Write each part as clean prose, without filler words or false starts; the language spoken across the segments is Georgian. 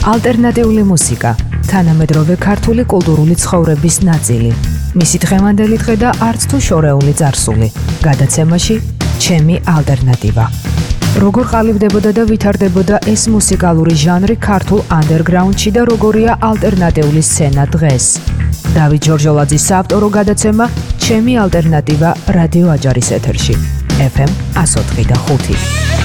ალტერნატიული მუსიკა, თანამედროვე ქართული კულტურული ცხოვრების ნაწილი. მისი დღევანდელი დღე და არც თუ შორეული წარსული. გადაცემაში ჩემი ალტერნატივა. როგორ ყალიბდებოდა და ვითარდებოდა ეს მუსიკალური ჟანრი ქართულ ანდერგრაუნდში და როგორია ალტერნატიული სცენა დღეს. დავით ჯორჯოლაძის საავტორო გადაცემა ჩემი ალტერნატივა რადიო აჯარის ეთერში. FM 104.5.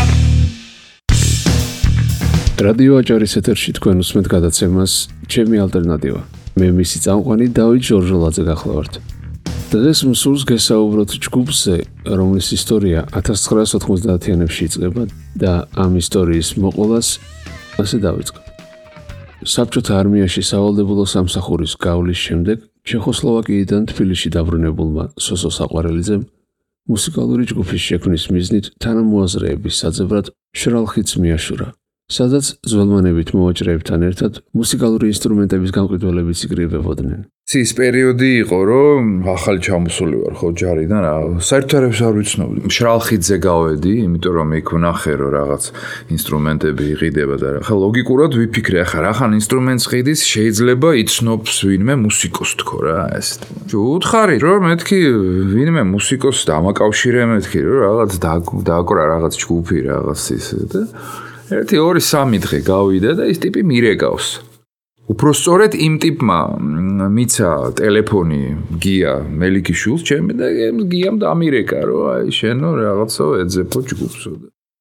რადიო აჯარის ეთერში თქვენ უსმენთ გადაცემას ჩემი ალტერნატივა. მე მისი წამყვანი დავით ჯორჯოლაძე გახლავართ. დღეს მსურს გესაუბროთ ჯგუფზე, რომლის ისტორია 1990-იანებში იწყება და ამ ისტორიის მოყოლას ასე დავიწყოთ. საბჭოთა არმიაში სავალდებულო სამსახურის გავლის შემდეგ ჩეხოსლოვაკიიდან თბილისში დაბრუნებულმა სოსო საყვარელიძემ მუსიკალური ჯგუფის შექმნის მიზნით თანამოაზრეების საძევრად შრალხიც მიაშურა, სადაც ძველმანებით მოვაჭრეებთან ერთად მუსიკალური ინსტრუმენტების გამყიდველებიც იკრიბებოდნენ. ის პერიოდი იყო, რომ ახალი ჩამოსული ვარ ხო ჯარიდან რა, საერთოდ არ ვიცნობდი. შრალხიძე გავედი, იმიტომ რომ იქ ვნახე რომ რაღაც ინსტრუმენტები იყიდება და რა. ხა ლოგიკურად ვიფიქრე, ახლა რახან ინსტრუმენტს ყიდის, შეიძლება იცნობს ვინმე მუსიკოს თქო რა, ესეთ. უთხარი რომ მეთქი ვინმე მუსიკოს დამაკავშირე მეთქი რომ რაღაც დააკვრა რაღაც ჯგუფი რაღაც ისე და 1-2-3 დღე გავიდა და ის ტიპი მირეგავს. უფრო სწორედ იმ ტიპმა მიცა ტელეფონი გია მელიქიშვილს ჩემი და გიამ დამირეკა რომ აი შენო რაღაცა ეძებო ჯგუფსო.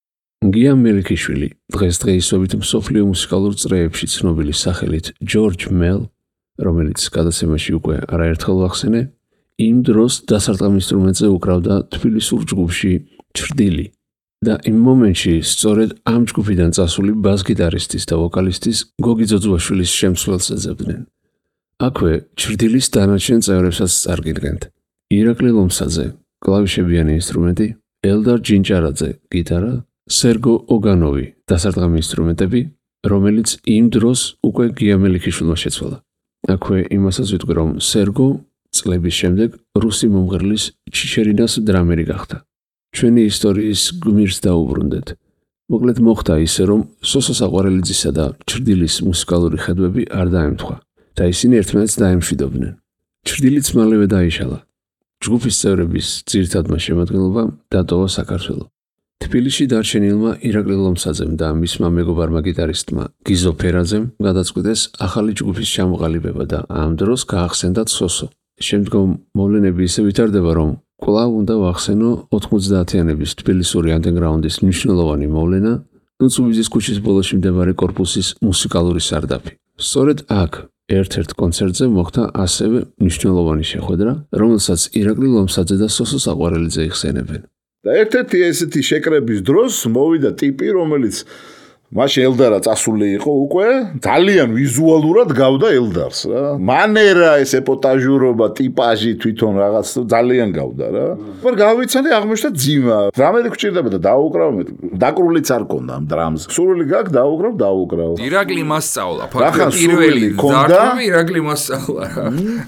გია მელიქიშვილი დღესდღეობით მსოფლიო მუსიკალურ წრეებში ცნობილი სახელით ჯორჯ მელ, რომელიც გადაცემაში უკვე არაერთხელ ვახსენე, იმ დროს დასარტყამ ინსტრუმენტზე უკრავდა თბილისურ ჯგუფში ჩრდილი. და იმ მომენტში სწორედ ამ ჯგუფიდან წასული ბას-გიტარისტის და ვოკალისტის გოგი ძოძუაშვილის შემცვლელს ეძებდნენ. აქვე ჩრდილის დანარჩენ წევრებსაც წარგიდგენთ. ირაკლი ლომსაძე, კლავიშებიანი ინსტრუმენტი, ელდარ ჯინჭარაძე, გიტარა, სერგო ოგანოვი, დასარტყამი ინსტრუმენტები, რომელიც იმ დროს უკვე გია მელიქიშვილმა შეცვალა. აქვე იმასაც ვიტყვი, რომ სერგო წლების შემდეგ რუსი მომღერლის ჩიჩერინას დრამერი გახდა. ჩვენი ისტორიის გმირს დაუბრუნდეთ. მოკლედ მოხდა ისე, რომ სოსო საყვარელიძისა და ჩრდილის მუსიკალური ხედვები არ დაემთხვა და ისინი ერთმანეთს დაემშვიდობდნენ. ჩრდილიც მალევე დაიშალა. ჯგუფის წევრების ძირითადმა შემადგენლობამ დატოვა საქართველო. თბილისში დარჩენილმა ირაკლი ლომსაძემ და მისმა მეგობარმა გიტარისტმა გიზო ფერაძემ გადაწყვიტეს ახალი ჯგუფის ჩამოყალიბება და ამ დროს გაახსენდათ სოსო. შემდგომ მოვლენები ისე ვითარდება, რომ კვლავ უნდა ვახსენო 90-იანების თბილისური ანდერგრაუნდის მნიშვნელოვანი მოვლენა ნუცუბიძის ქუჩის ბოლოში მდებარე კორპუსის მუსიკალური სარდაფი. სწორედ აქ ერთ-ერთ კონცერტზე მოხდა ასევე მნიშვნელოვანი შეხვედრა, რომელსაც ირაკლი ლომსაძე და სოსო საყვარელიძე იხსენებენ. და ერთ-ერთი ესეთი შეკრების დროს მოვიდა ტიპი, რომელიც მაშინ ელდარა წასული იყო უკვე, ძალიან ვიზუალურად გავდა ელდარს რა. მანერა, ეს ეპოტაჟურობა, ტიპაჟი თვითონ რაღაც ძალიან გავდა რა. მაგრამ გავიცანე აღმოჩნდა ძიმა. დრამერი გჭირდება და დაუკრავ, დაკრულიც არ კონდა ამ დრამს. სურვილი გაქვს დაუკრავ. ირაკლი მასწავლა, ფაქტობრივად პირველი ძარღვი ირაკლი მასწავლა რა.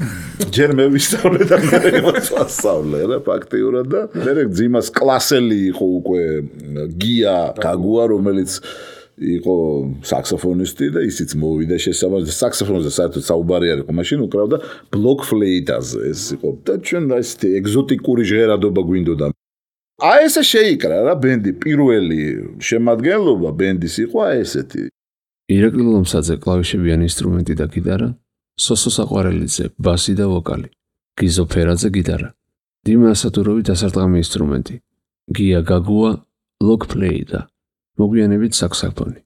ჯერ მე ვისწავლე და მე მასწავლე რა ფაქტიურად და მე ძიმას კლასელი იყო უკვე გია გაგუა, რომელიც იყო საქსოფონისტი და ისიც მოვიდა შესაბამისად საქსოფონზე საერთოდ საუბარი არ იყო მაშინ უკრავდა ბლოკ ფლეიტაზე ეს იყო და ჩვენ ესეთი ეგზოტიკური ჟღერადობა გვინდოდა. აი ესე შეიკრა რა ბენდი პირველი შემადგენლობა ბენდის იყო აი ესეთი. ირაკლი ლომსაძე კლავიშებიანი ინსტრუმენტი და გიტარა, სოსო საყვარელიძე ბასი და ვოკალი, გიზო ფერაძე გიტარა, დიმა ასათუროვი დასარტყამი ინსტრუმენტი, გია გაგუა ბლოკ ფლეიტა, მოგვიანებით საქსოფონი.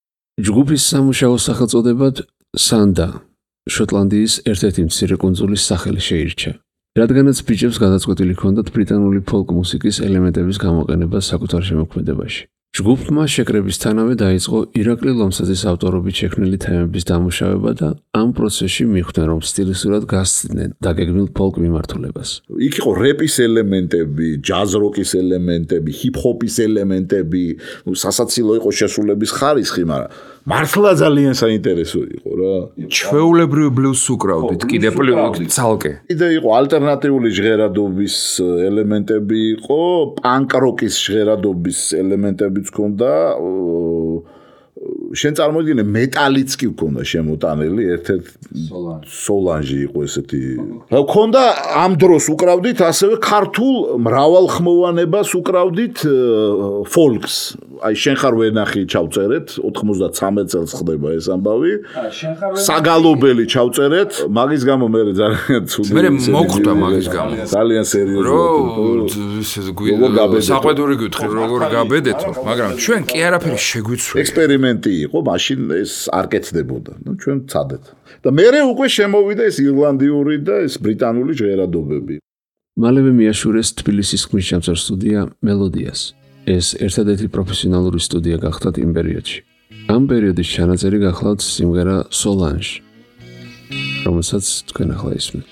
ჯგუფის სამუშაო სახელწოდებად სანდა, შოტლანდიის ერთ-ერთი მცირე კუნძულის სახელი შეირჩა, რადგანაც ბიჭებს გადაწყვეტილი ჰქონდათ ბრიტანული ფოლკ მუსიკის ელემენტების გამოყენება საკუთარ შემოქმედებაში. ჯგუფმა შეკრებისთანავე დაიწყო ირაკლი ლომსაძის ავტორობით შექმნილი თემების დამუშავება და ამ პროცესში მიხვდნენ, რომ სტილისტურად გასცდნენ დაგეგმილ ფოლკ მიმართულებას. იქ იყო რეპის ელემენტები, ჯაზ როკის ელემენტები, ჰიპ-ჰოპის ელემენტები, სასაცილო იყო შესრულების ხარისხი, მაგრამ მართლა ძალიან საინტერესო იყო რა. ჩვეულებრივ ბლუზს უკრავდით კიდე ცალკე. კიდე იყო ალტერნატიული ჟღერადობის ელემენტები იყო, პანკ როკის ჟღერადობის ელემენტებიც ჰქონდა, შენ წარმოიდგინე მეტალიც კი მქონდა შემოტანილი, ერთ-ერთ სოლანჟი იყო ესეთი. მქონდა ამ დროს უკრავდით ასევე ქართულ მრავალხმოვანებას უკრავდით ფოლკს. აი შენ ხარ ვენახი ჩავწერეთ 93 წელს ხდება ეს ამბავი. საგალობელი ჩავწერეთ, მაგის გამო მე ძალიან ცუდი. მე მოხვდა მაგის გამო. ძალიან სერიოზულად. საყვედური გითხრი როგორ გაბედეთო, მაგრამ ჩვენ კი არაფერი შეგვიცვლია. ექსპერიმენტი იყო, მაშინ ეს არ კეთდებოდა. ნუ ჩვენ ვცადეთ. და მე უკვე შემოვიდა ეს ირლანდიური და ეს ბრიტანული ჟღერადობები. მალევე მიაშურეს თბილისის ხმისჩამწარ სტუდია მელოდიას. ეს ერთადერთი პროფესიონალური სტუდია გახდათ იმ პერიოდში. ამ პერიოდის ჩანაწერი გახლავთ სიმღერა სოლანჟ, რომელსაც თქვენ ახლა ისმენთ.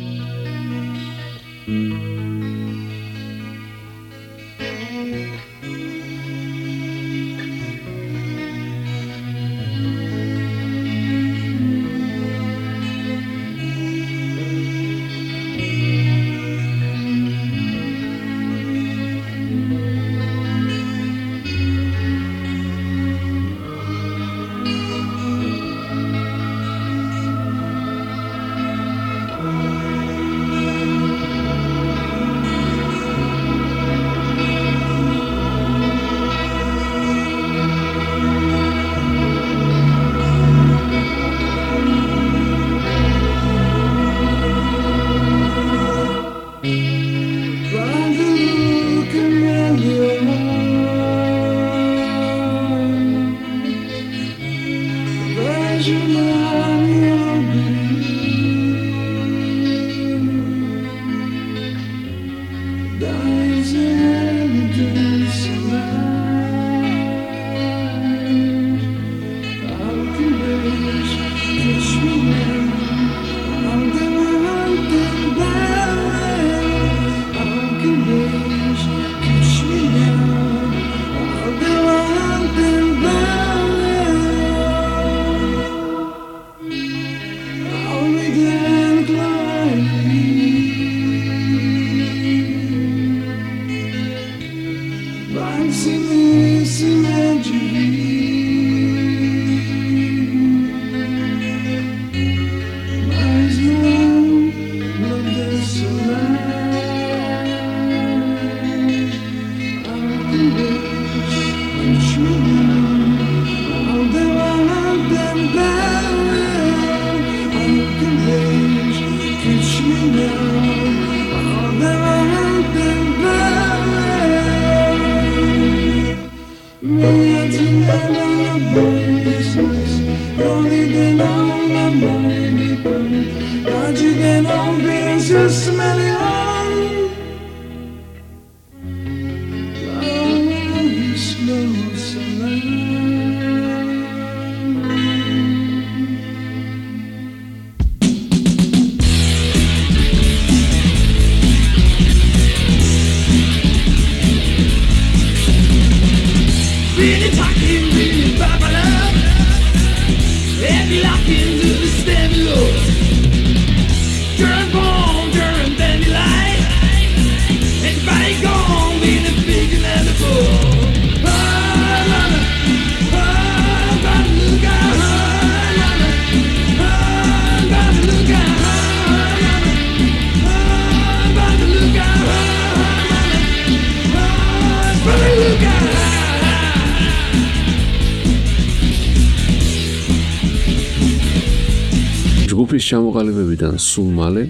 ჯგუფის ჩამოყალიბებიდან სულ მალე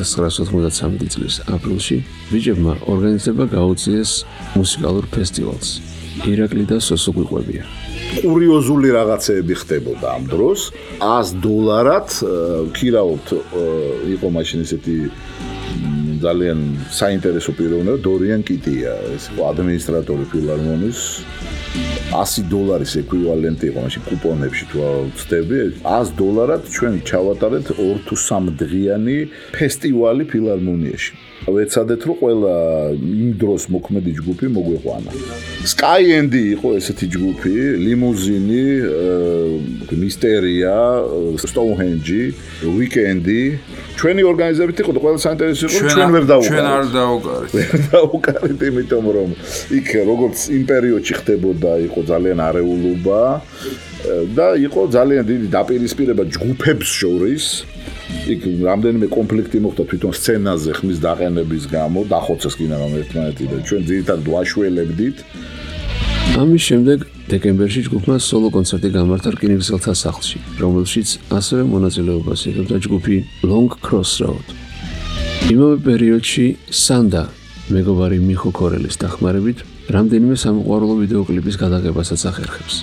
1993 წლის აპრილში ბიჭებმა ორგანიზება გაუწიეს მუსიკალურ ფესტივალს. ირაკლი და სოსო გვიყვებია. კურიოზული რაღაცეები ხდებოდა ამ დროს. $100 ვქირავთ, იყო მაშინ ესეთი ძალიან საინტერესო პიროვნება, დორიან კიტია, ეს ადმინისტრატორი ფილარმონიის. $100 ეკვივალენტი იყო მაშინ კუპონებში თუ ვწდები. $100 ჩვენ ჩავატარეთ 2 თუ 3 დღიანი ფესტივალი ფილარმონიაში. ვეცადეთ რომ ყველა იმ დროს მოქმედი ჯგუფი მოგვეყვანა. Sky Andy იყო ესეთი ჯგუფი, ლიმუზინი, მისტერია, Stonehenge, Weekendy. ჩვენი ორგანიზებით იყო და ყველა საინტერესო იყო, ჩვენ ვერ დავუყარეთ. ჩვენ არ დავუყარეთ. ვერ დავუყარეთ, იმიტომ რომ იქ როგორც იმ პერიოდში ხდებოდა, იყო ძალიან არეულობა. და იყო ძალიან დიდი დაპირისპირება ჯგუფებს შორის. იქ რამდენიმე კონფლიქტი მოხდა თვითონ სცენაზე ხმის დაყენების გამო, დახოცეს კინომ ერთმანეთი და ჩვენ ძირითადად ვაშველებდით. ამის შემდეგ დეკემბერში ჯგუფმა სოლო კონცერტი გამართა რკინიგზელთა სახლში, რომელშიც ასევე მონაწილეობას იღებდა ჯგუფი Long Crossroad. იმავე პერიოდში სანდა მეგობარი მიხო ქორელის დახმარებით რამდენიმე სამოყვარულო ვიდეოკლიპის გადაღებასაც ახერხებს.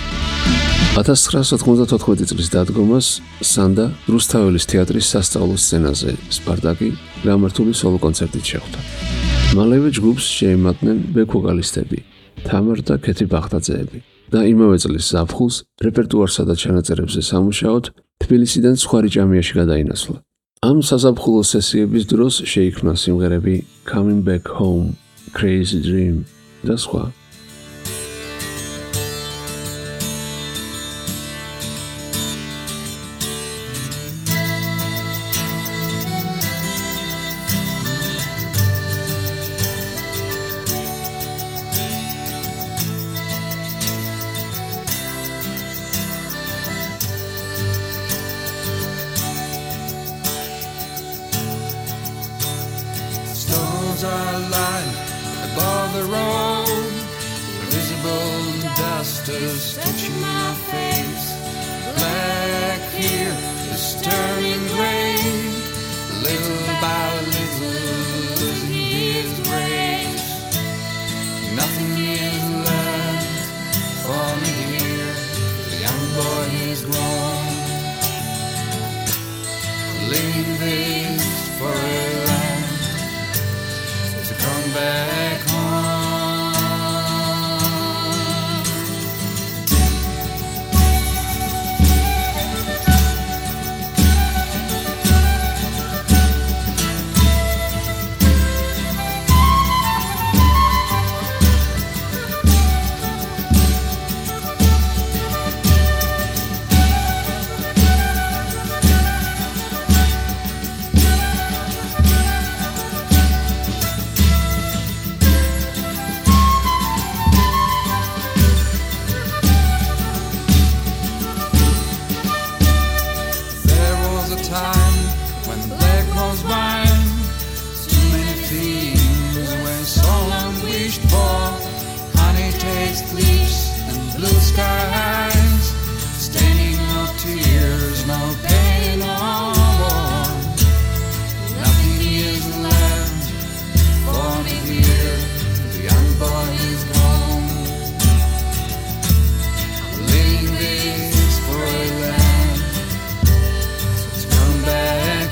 1994 წლის დადგომას სანდა რუსთაველის თეატრის სასწავლო სცენაზე სპარტაკი გამართული სოლო კონცერტით შეხვდა. მალევე ჯგუფს შეემატნენ ბექ-ვოკალისტები თამარ და ქეთი ბახტაძეები და იმავე წლის ზაფხულს რეპერტუარსა და ჩანაწერებზე სამუშაოდ თბილისიდან ცხვარიჭამიაში გადაინაცვლა. ამ საზაფხულო სესიების დროს შეიქმნა სიმღერები Coming Back Home, Crazy Dream და სხვა. Are lying above the road, invisible dusters touching my face. Black here is turning gray, little by little losing his grace. Nothing is left for me here. The young boy is grown, leaving this for a life. Come back home. Time when black was mine, too many things were so unwished for. Honey taste lips and blue skies, staining no tears, no pain, no more. Nothing is left for me here. The young boy is gone, leaving this for a land. Back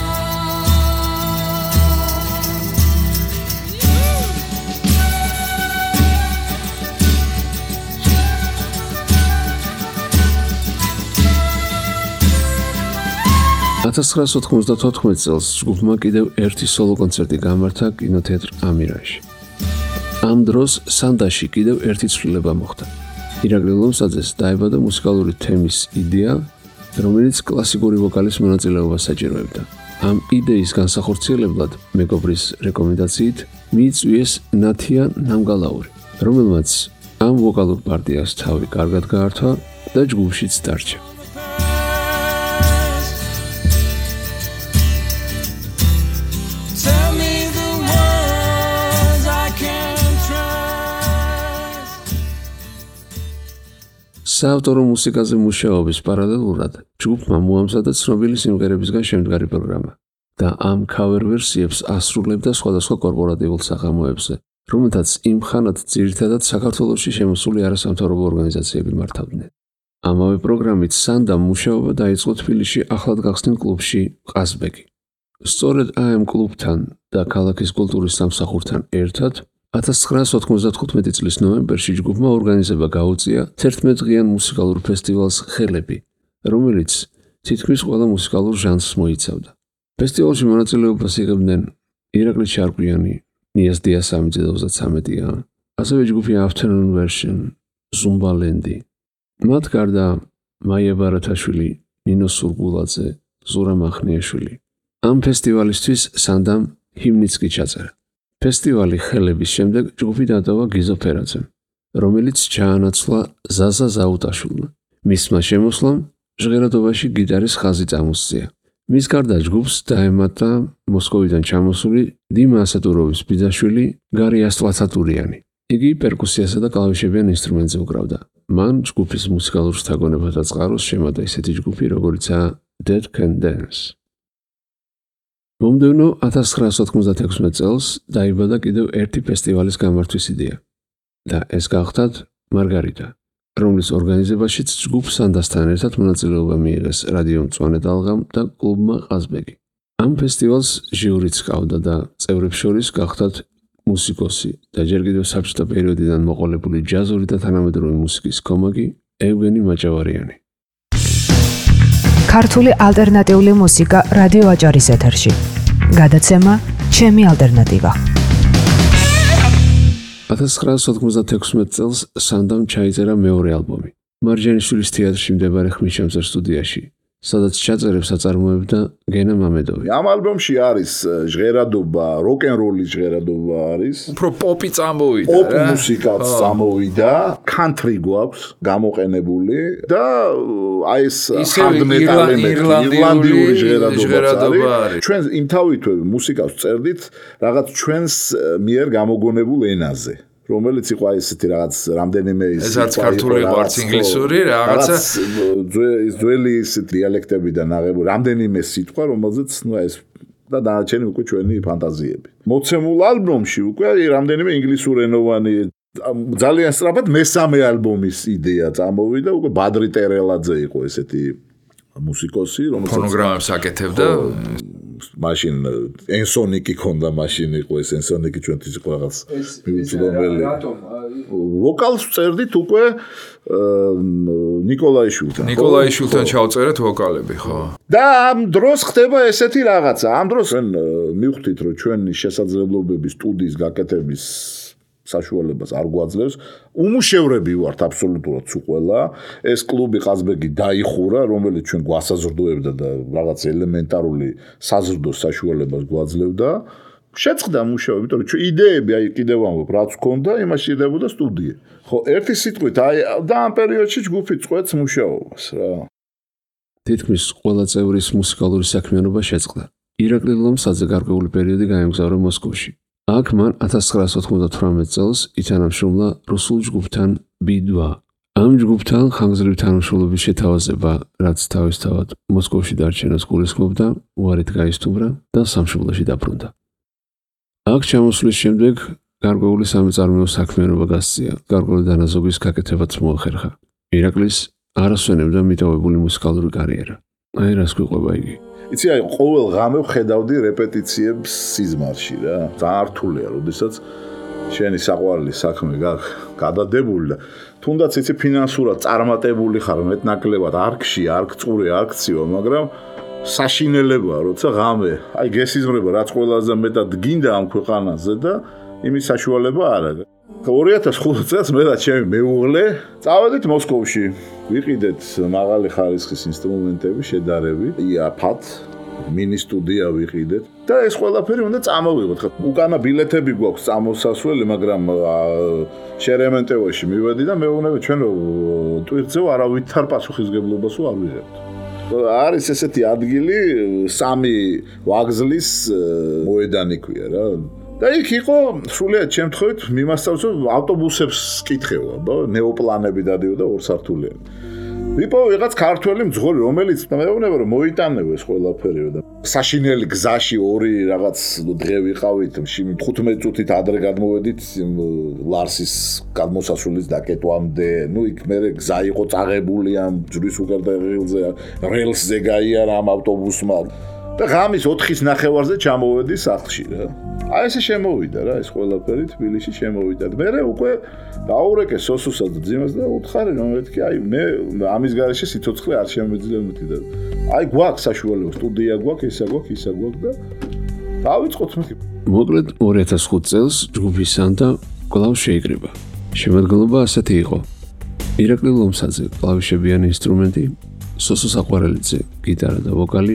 home. 1994 წელს ჯგუფმა კიდევ ერთი სოლო კონცერტი გამართა კინოთეატრ ამირანში. ამ დროს სანდაში კიდევ ერთი ცვლილება მოხდა. ირაკლი ლომსაძეს დაებადა მუსიკალური თემის იდეა, რომელიც კლასიკური ვოკალის მონაწილეობას საჭიროებდა. ამ იდეის განსახორციელებლად მეგობრის რეკომენდაციით მიიწვიეს ნათია ნამგალაური, რომელმაც ამ ვოკალურ პარტიას თავი კარგად გაართვა და ჯგუფშიც დარჩა. საავტორო მუსიკაზე მუშაობის პარალელურად ჯგუფმა მოამზადა ცნობილი სიმღერებისგან შემდგარი პროგრამა და ამ cover ვერსიებს ასრულებდა სხვადასხვა კორპორატიულ საღამოებზე, რომელთაც იმ ხანად ძირითადად საქართველოში შემოსული არასამთავრობო ორგანიზაციები მართავდნენ. ამავე პროგრამით სანდამ მუშაობა დაიწყო თბილისში ახლად გახსნილ კლუბში ყაზბეგი. სწორედ ამ კლუბთან და ქალაქის კულტურის სამსახურთან ერთად 1995 წლის ნოემბერში ჯგუფმა ორგანიზება გაუწია 11-დღიან მუსიკალურ ფესტივალს ხელები, რომელიც თითქმის ყველა მუსიკალურ ჟანრს მოიცავდა. ფესტივალში მონაწილეობას იღებდნენ ირაკლი ჩარკვიანი, ნიაზ დიასამიძე და 33-ია, ასევე ჯგუფი Afternoon Version, ზუმბალენდი. მათ გარდა მაია ბარათაშვილი, ნინო სურგულაძე, ზურა მახნიაშვილი. ამ ფესტივალისთვის სანდამ ჰიმნიც კი ჩაწერა. ფესტივალი ხელების შემდეგ ჯგუფი დატოვა გიზო ფერაძემ, რომელიც ჩაანაცვლა ზაზა ზაუტაშვილმა. მისმა შემოსვლამ ჟღერადობაში გიტარის ხაზი წამოსწია. მის გარდა ჯგუფს დაემატა მოსკოვიდან ჩამოსული დიმა ასატუროვის ბიძაშვილი გარი ასტვაცატურიანი. იგი პერკუსიასა და კლავიშებიან ინსტრუმენტზე უკრავდა. მან ჯგუფის მუსიკალურ შთაგონებათა წყაროს შემატა ისეთი ჯგუფი, როგორიცაა Dead Can Dance. მომდევნო 1996 წელს დაიბადა კიდევ ერთი ფესტივალის გამართვის იდეა და ეს გახდათ მარგარიტა, რომლის ორგანიზებაშიც ჯგუფ სანდასთან ერთად მონაწილეობა მიიღეს რადიო მწვანე დალღამ და კლუბმა ყაზბეგი. ამ ფესტივალს ჟიურიც ჰყავდა და წევრებს შორის გახდათ მუსიკოსი და ჯერ კიდევ საბჭოთა პერიოდიდან მოყოლებული ჯაზური და თანამედროვე მუსიკის კომაგი ევგენი მაჭავარიანი. ქართული ალტერნატიული მუსიკა რადიო აჭარის ეთერში. გადაცემა ჩემი ალტერნატივა. 1996 წელს სანდამ ჩაიწერა მეორე ალბომი. მარჯანიშვილის თეატრში მდებარე ხმისჩამწერ სტუდიაში, სადაც ჩაწერებს აწარმოებდა გენა მამედოვი. ამ ალბომში არის ჟღერადობა, როკ-ენ-როლის ჟღერადობა არის. უფრო პოპი წამოვიდა, პოპ მუსიკაც წამოვიდა, country გვაქვს გამოყენებული და აი ეს hard metal ირლანდიური ჟღერადობა არის. ჩვენ იმთავითვე მუსიკას წერდით რაღაც ჩვენს მიერ გამოგონებულ ენაზე. რომელიც იყო ესეთი რაღაც რამდენიმე ეს არც ქართული იყო, არც ინგლისური, რაღაცა ძველი დიალექტებიდან აღებული რამდენიმე სიტყვა, რომელზეც ეს და დანარჩენი უკვე ჩვენი ფანტაზიები. მოცემულ ალბომში უკვე რამდენიმე ინგლისურენოვანი ძალიან სწრაფად მესამე ალბომის იდეა წამოვიდა, უკვე ბადრი ტერელაძე იყო ესეთი მუსიკოსი, რომელიც ფონოგრამებს აკეთებდა. მაშინ ენსონიკი ქონდა, მაშინ იყო ეს ენსონიკი ჩვენთვის იყო რაღაც მიუწვდომელი. ვოკალს წერდით უკვე ნიკოლაიშვილთან ჩავწერეთ ვოკალები, ხო? და ამ დროს ხდება ესეთი რაღაცა. ამ დროს ჩვენ მივხვდით, რომ ჩვენი შესაძლებლობები სტუდიის გაკეთების საშუალებას არ გვაძლევს. უმუშევრები ვართ აბსოლუტურად თუ ყველა. ეს კლუბი ყაზბეგი დაიხურა, რომელიც ჩვენ გვასაზრდოებდა და რაღაც ელემენტარული საზრდოს საშუალებას გვაძლევდა. შეწყდა მუშაობა, იმიტომ რომ იდეები აი კიდევ ამბობ, რაც ჰქონდა, იმაში იდებოდა სტუდია. ხო, ერთი სიტყვით აი და ამ პერიოდში ჯგუფი წყვეტს მუშაობას რა. თითქმის ყველა წევრის მუსიკალური საქმიანობა შეწყდა. ირაკლი ლომსაძე გარკვეული პერიოდი გაემგზავრა მოსკოვში. აქ მან 1998 წელს ითანამშრომლა რუსულ ჯგუფთან B2. ამ ჯგუფთან ხანგრძლივი თანამშრომლობის შეთავაზება, რაც თავისთავად მოსკოვში დარჩენას გულისხმობდა, უარით გაისტუმრა და სამშობლოში დაბრუნდა. აქ ჩამოსვლის შემდეგ გარკვეული სამეწარმეო საქმიანობა გასწია, გარკვეული დანაზოგის გაკეთებაც მოახერხა. ირაკლის არ ასვენებდა მიტოვებული მუსიკალური კარიერა. აი რას გვიყვება იგი. იცი აი ყოველ ღამე ვხედავდი რეპეტიციებს სიზმარში რა. ძალიან რთულია, როდესაც შენი საყვარელი საქმე გადადებული და თუნდაც იცი ფინანსურად წარმატებული ხარ, მეტნაკლებად არ გში, არ გწურე, არ გცივა, მაგრამ საშინელებაა, როცა ღამე აი გესიზმრება რაც ყველაზე მეტად გინდა ამ ქვეყანაზე და იმის საშუალება არ აქვს. 2005 წელს მე და ჩემი მეუღლე წავედით მოსკოვში. ვიყიდეთ მაღალი ხარისხის ინსტრუმენტები, შედარები, იაფად, მინი სტუდია ვიყიდეთ და ეს ყველაფერი უნდა წამოვიღოთ. უკანა ბილეთები გვაქვს წამოსასვლელი, მაგრამ შერემენტევაში მივედი და მეუბნები ჩვენ ტვირთზე არავითარ პასუხისგებლობას არ ვიღებთ. არის ესეთი ადგილი, 3 ვაგზლის მოედანი ქვია რა. და იქ იყო სრულიად შემთხვევით მიმასწავლეს ავტობუსებს კითხევა, ნეოპლანები დადიოდა 2 სართულიანი. ვიპოვე ვიღაც ქართველი მძღოლი, რომელიც მეუბნება რომ მოიტანეო ეს ყველაფერი და საშინელი გზაში 2 რაღაც დღე ვიყავით, 15 წუთით ადრე გადმოვედით ლარსის გადმოსასვლელის დაკეტვამდე. ნუ იქ მე გზა იყო წაღებული ამ ჯვრის უკერდაღილზე, რელსზე გაიარა ამ ავტობუსმა. და ღამის 4-ის ნახევარზე ჩამოვედი სახლში რა. აი ესე შემოვიდა რა, ეს ყველაფერი თბილისში შემოვიდა. მე უკვე დაურეკე სოსუსა და ძიმას და უთხარი რომ მეთქი, აი მე ამის გარეშე სიცოცხლე არ შემეძლია მეთქი და აი გვაქვს საშუალება, სტუდია გვაქვს, ისა გვაქვს და დავიწყოთ მეთქი. მოკლედ 2005 წელს ჯგუფი სანდა კვლავ შეიკრიბა. შემადგენლობა ასეთი იყო: ირაკლი ლომსაძე, კლავიშებიანი ინსტრუმენტი, სოსო საყვარელიძე, გიტარა და ვოკალი,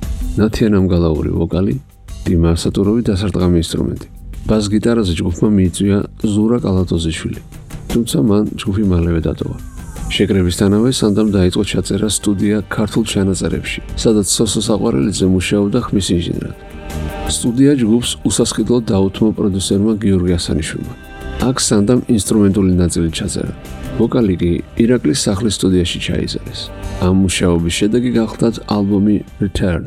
ნათია ნამგალაური ვოკალი, დიმა ასატუროვი დასარტყამი ინსტრუმენტი. ბას გიტარაზე ჯგუფმა მიიწვია ზურა კალატოზიშვილი, თუმცა მან ჯგუფი მალევე დატოვა. შეკრებისთანავე სანდამ დაიწყო ჩაწერა სტუდია ქართულ ჩანაწერებში, სადაც სოსო საყვარელიძე მუშაობდა ხმის ინჟინრად. სტუდია ჯგუფს უსასყიდლოდ დაუთმო პროდიუსერმა გიორგი ასანიშვილმა. აქ სანდამ ინსტრუმენტული ნაწილი ჩაწერა. ვოკალი კი ირაკლის სახლის სტუდიაში ჩაიზარეს. ამ მუშაობის შედეგი გახლდათ ალბომი Return.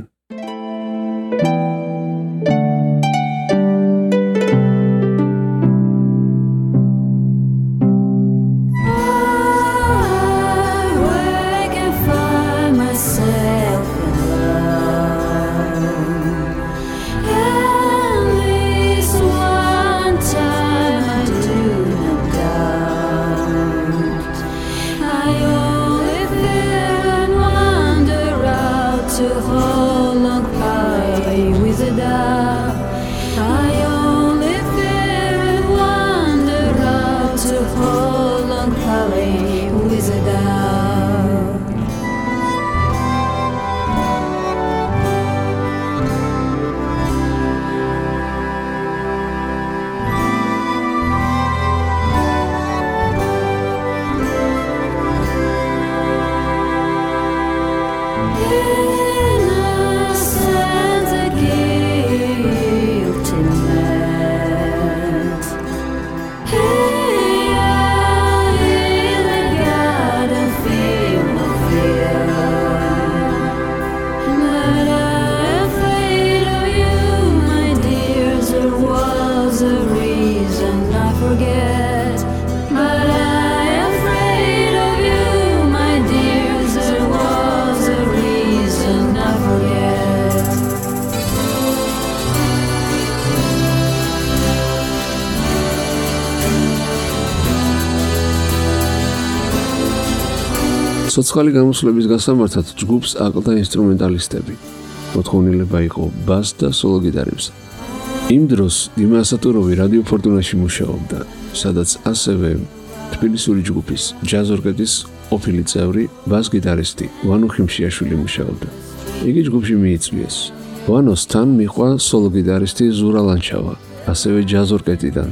ცოცხალი გამოსვლების გასამართად ჯგუფს აკლდა ინსტრუმენტალისტები. მოთხოვნილება იყო ბას და სოლო გიტარებზე. იმ დროს დიმა ასატუროვი რადიო ფორტუნაში მუშაობდა, სადაც ასევე თბილისური ჯგუფის ჯაზ ორკესტრის ყოფილი წევრი ბას გიტარისტი ვანო ხიმშიაშვილი მუშაობდა. იგი ჯგუფში მიიწვიეს. ვანოს თან მიყვა სოლო გიტარისტი ზურა ლანჩავა, ასევე ჯაზ ორკესტრიდან.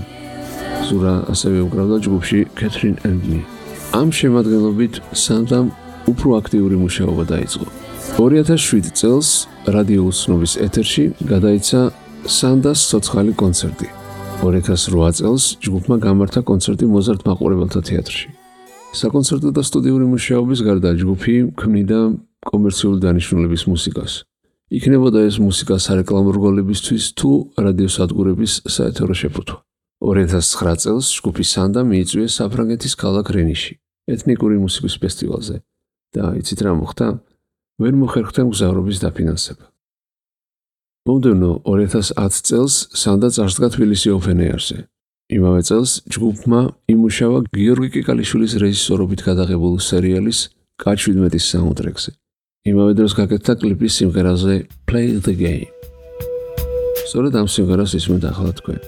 ზურა ასევე უკრავდა ჯგუფში კეთრინ ენდნი. ამ შემადგენლობით სანდამ უფრო აქტიური მუშაობა დაიწყო. 2007 წელს რადიო უცნობის ეთერში გადაიცა სანდას ცოცხალი კონცერტი. 2008 წელს ჯგუფმა გამართა კონცერტი მოზარდ მაყურებელთა თეატრში. საკონცერტო და სტუდიური მუშაობის გარდა ჯგუფი ქმნიდა კომერციული დანიშნულების მუსიკას. იქნებოდა ეს მუსიკა სარეკლამო რგოლებისთვის თუ რადიო სადგურების საეთერო შეფუთვა. 2009 წელს ჯგუფი სანდა მიიწვიეს საფრანგეთის ქალაქ რენიში ეთნიკური მუსიკის ფესტივალზე და იცით რა მოხდა? ვერ მოხერხდა მგზავრობის დაფინანსება. მომდევნო 2010 წელს სანდა წარსდგა თბილისი ოფენ ეარზე. იმავე წელს ჯგუფმა იმუშავა გიორგი კიკალიშვილის რეჟისორობით გადაღებულ სერიალის კაც-17-ის საუნდტრეკზე. იმავე დროს გაკეთდა კლიპი სიმღერაზე Play the Game. სწორედ ამ სიმღერას ისმენთ ახლა თქვენ.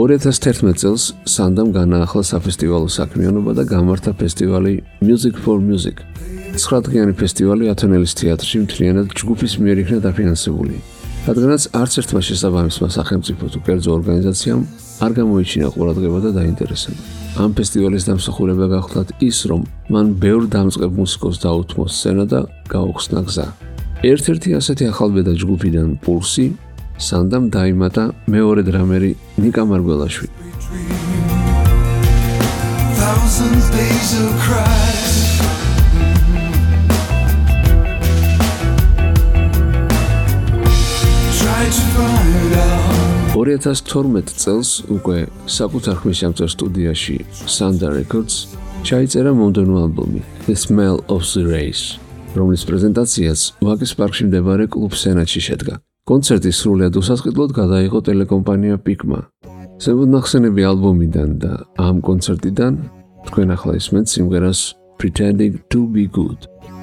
2011 წელს სანდამ განაახლა საფესტივალო საქმიანობა და გამართა ფესტივალი Music for Music. 9 დღიანი ფესტივალი ათენელის თეატრში მთლიანად ჯგუფის მიერ იქნა დაფინანსებული. რადგანაც არც ერთმა შესაბამისმა სახელმწიფო თუ კერძო ორგანიზაციამ არ გამოიჩინა ყურადღება და დაინტერესება. ამ ფესტივალის დამსახურება გახლდათ ის, რომ მან ბევრ დამწყებ მუსიკოს დაუთმო სცენა და გაუხსნა გზა. ერთ-ერთი ასეთი ახალბედა ჯგუფიდან პულსი სანდამ დაიმატა მეორე დრამერი ნიკა მარგველაშვილი. Thousands days of cries. 2012 წელს უკვე საკუთარ ხმისჩამწერ სტუდიაში Sanda Records ჩაიწერა მომდევნო ალბომი The Smell of the Race, რომლის პრეზენტაციაც ვაკის პარკში მდებარე კლუბ სენატში შედგა. კონცერტი სრულად უსასყიდლოდ გადაიღო ტელეკომპანია პიკმა. ზემოდნახსენები ალბომიდან და ამ კონცერტიდან თქვენ ახლა ისმენთ სიმღერას Pretending to be Good.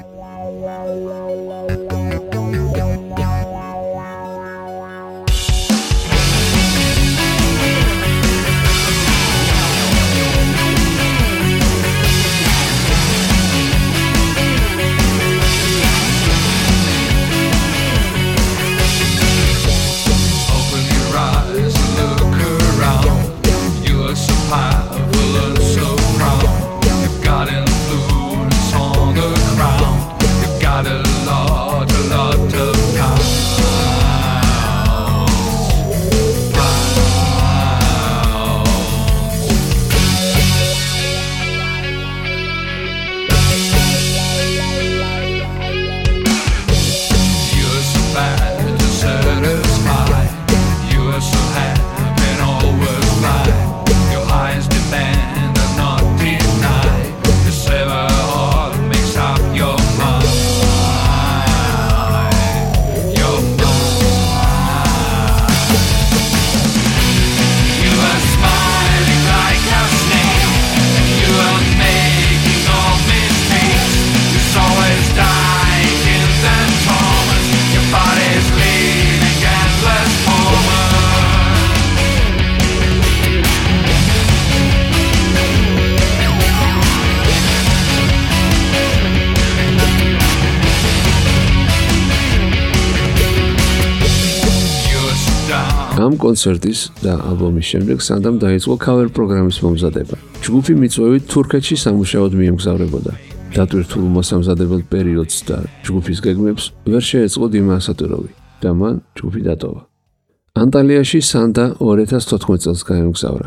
ამ კონცერტის და ალბომის შემდეგ სანდამ დაიწყო cover პროგრამის მომზადება. ჯგუფი მიწვევით თურქეთში სამუშაოდ მიემგზავრებოდა. დატვირთულ მოსამზადებელ პერიოდს და ჯგუფის გეგმებს ვერ შეეწყო დიმა ასატუროვი და მან ჯგუფი დატოვა. ანტალიაში სანდა 2014 წელს გაემგზავრა.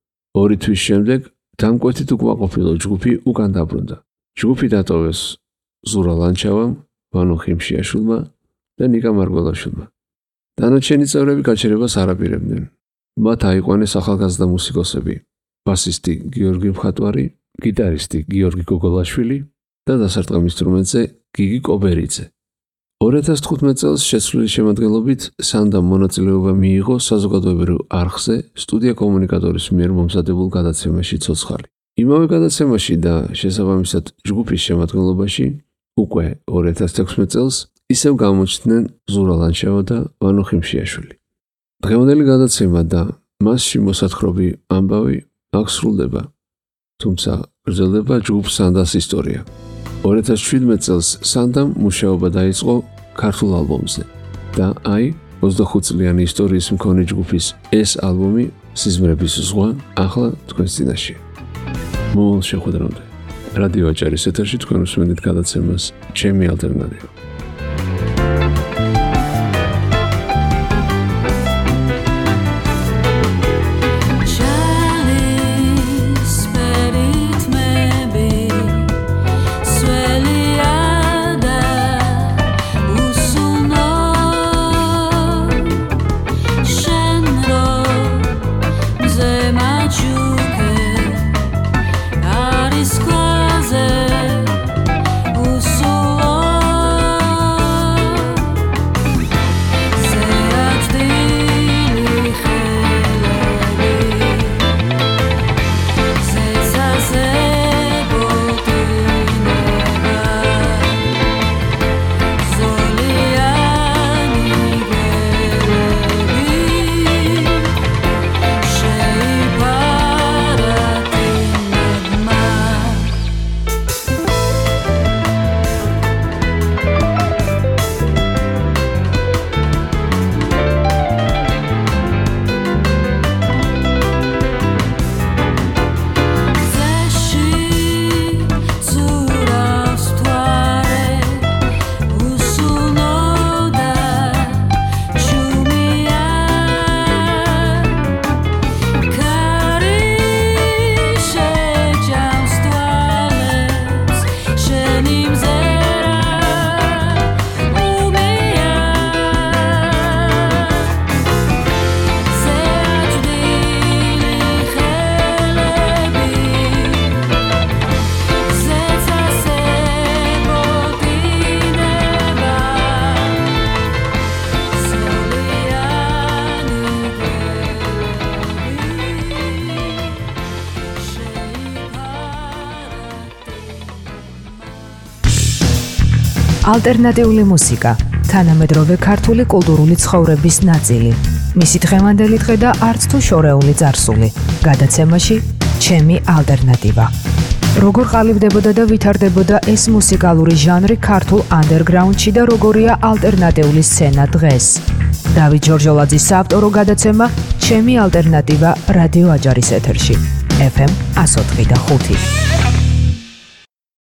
2 თვის შემდეგ დამკვეთით უკმაყოფილო ჯგუფი უკან დაბრუნდა. ჯგუფი დატოვეს ზურა ლანჩავამ, ვანო ხიმშიაშვილმა და ნიკა მარგველაშვილმა. დანარჩენი წევრები გაჩერებას არ აპირებდნენ. მათ აიყვანეს ახალგაზრდა მუსიკოსები: ბასისტი გიორგი მხატვარი, გიტარისტი გიორგი გოგოლაშვილი და დასარტყამ ინსტრუმენტზე გიგი კობერიძე. 2015 წელს შეცვლილი შემადგენლობით სანდამ მონაწილეობა მიიღო საზოგადოებრივ არხზე სტუდია კომუნიკატორის მიერ მომზადებულ გადაცემაში ცოცხალი. იმავე გადაცემაში და შესაბამისად ჯგუფის შემადგენლობაში უკვე 2016 წელს ისევ გამოჩნდნენ ზურა ლანჩავა და ვანო ხიმშიაშვილი. დღევანდელი გადაცემა და მასში მოსათხრობი ამბავი აქ სრულდება, თუმცა გრძელდება ჯგუფ სანდას ისტორია. 2017 წელს სანდამ მუშაობა დაიწყო ქართულ ალბომზე და აი 25 წლიანი ისტორიის მქონე ჯგუფის ეს ალბომი სიზმრების ზღვა ახლა თქვენს წინაშია. მოვალ შეხვედრამდე რადიო აჭარის ეთერში თქვენ უსმენთ გადაცემას ჩემი ალტერნატივა. Aris quase o suor ალტერნატიული მუსიკა, თანამედროვე ქართული კულტურული ცხოვრების ნაწილი. მისი დღევანდელი დღე და არც თუ შორეული წარსული. გადაცემაში ჩემი ალტერნატივა. როგორ ყალიბდებოდა და ვითარდებოდა ეს მუსიკალური ჟანრი ქართულ ანდერგრაუნდში და როგორია ალტერნატიული სცენა დღეს. დავით ჯორჯოლაძის საავტორო გადაცემა ჩემი ალტერნატივა რადიო აჯარის ეთერში FM 104.5.